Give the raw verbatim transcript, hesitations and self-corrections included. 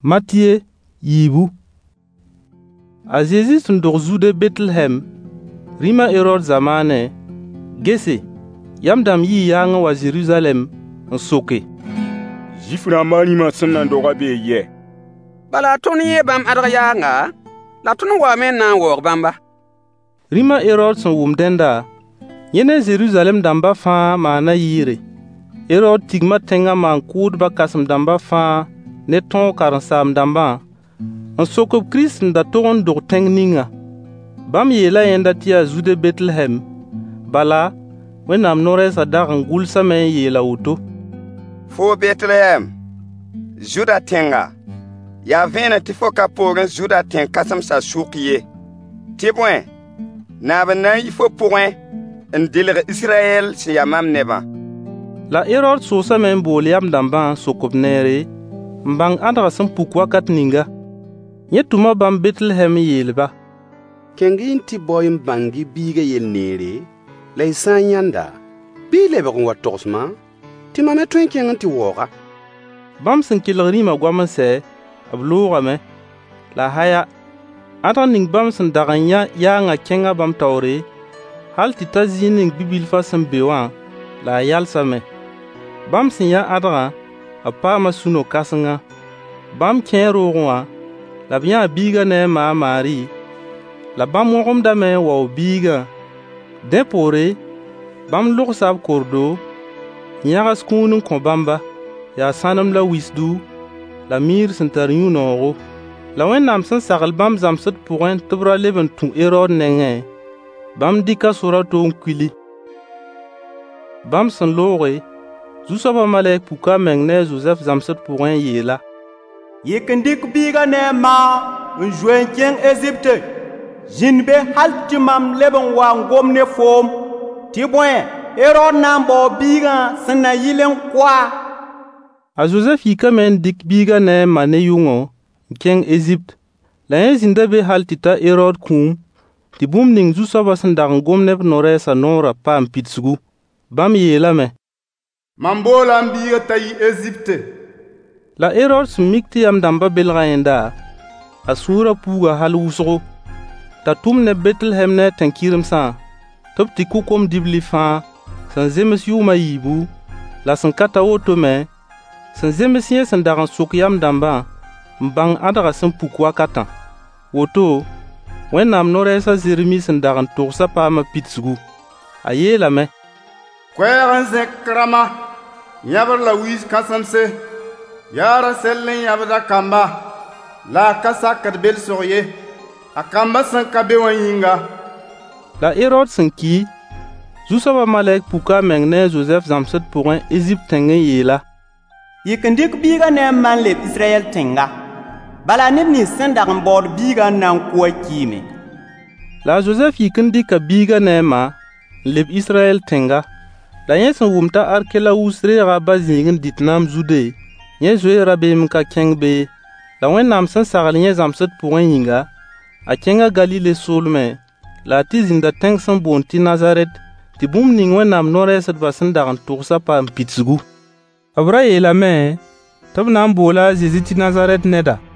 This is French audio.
Matthieu yibu. A Jésus sun dog zude Bethlehem, rima Herod zamane, gese, yam dam yi yang wa Jerusalem, n soke. Jifra mani ma sun nan doga be ye. Bala ton ye bam adga yanga, la ton wa men nan wor bamba. Rima Herod sun wum denda, yene Jerusalem damba fa maana yire. Herod tigma tenga man kud ba kasam damba fa ne ton karan sam damba. An sokop Christ nda togon dog teng ninga. Bam yela yenda tia zude Bethlehem. Bala, wenam nore sa dagan gulsa men yela uto. Fo Bethlehem, Juda tenga. Ya vena tifo kaporen Juda ten kasam sa soukiye. Tibwen, nabana ifo pourwen, en dilere Israël si yamam neba. La Herod sosa men boliam damba sokop nere, mbang adra san pukwa kat ninga. Yetuma bam Bethlehem yelba. Kengi inti boy mbangi biga yel nere, la isan yanda, bi lebe kon wat tosma, ti mame twen kengan ti woga. Bam sin kilgri ma gwama se, abluga me, la haya, atan ning bam sin daganya ya nga kenga bam tawre, hal ti tazi ning bibil fa sin bewan, la yalsa me. Bam sin ya adra, a pa ma suno kasanga, bam ken rogonwa, la bien biga ne ma mari, la bam wogom da me wa biga. Depore, bam luk sab kordo, nyagas kunun kombamba, ya sanam la wisdu, la mir sentar yunoro. La wen nam sen sagal bam zamsat pouren tubra leben tun Herod nenge, bam dika sura to kwili. Bam sen lore, zusaba malek puka mengne Joseph zamsat pouren yela. Yekendik biga ne ma njwen ken Egypte. Jinbe halti mam leben wa ngomne fom. Tibwen Herod nambo biga sana yilen kwa. A Joseph yika men dik biga ne mane yungo ken Egypte. La yen zindabe haltita Herod kum. Tibum ning zusaba sandak ngomne nore sa nora pam pitsugu. Bam yela me. Mambola mbiga tayi Egypte. La Herod smikti am damba belgaenda, asura puga halusro, ta tumne Bethlehem ne tenkirim sa, top ti kukom dibli fa, san zemes yuma yibu, la san kata otome, san zemes yen san daran sokyam damba, mbang adara san pukwa katan. Woto, wen nam nore sa zirimi san daran torsa pa ma pitsugu. Aye la me. Kweran zekrama, yabar la wis kasamse, Yara sellen yabda kamba, la kasa kadbel soye, a kamba san kabe wanyinga. La Herod san ki, zusaba malek puka mengne Joseph zamsat pour un Égypte tenge yela. Yekendik biga ne man leb Israël tenga, bala neb ni sendak mbord biga nan kwa kime. La Joseph yekendik biga ne ma, leb Israël tenga, la yen san wumta arkela usre raba zingin ditnam zude. Nye zoe rabe mka keng be, la wen nam san sagal nye zamsat pour un yinga, a kenga Galile solme, la ti zinda teng san bon ti Nazareth, ti boum ning wen nam nore sat basan dagan toursa pa mpitsugu. Abra ye la me, tab nam bola zizi ti Nazareth neda.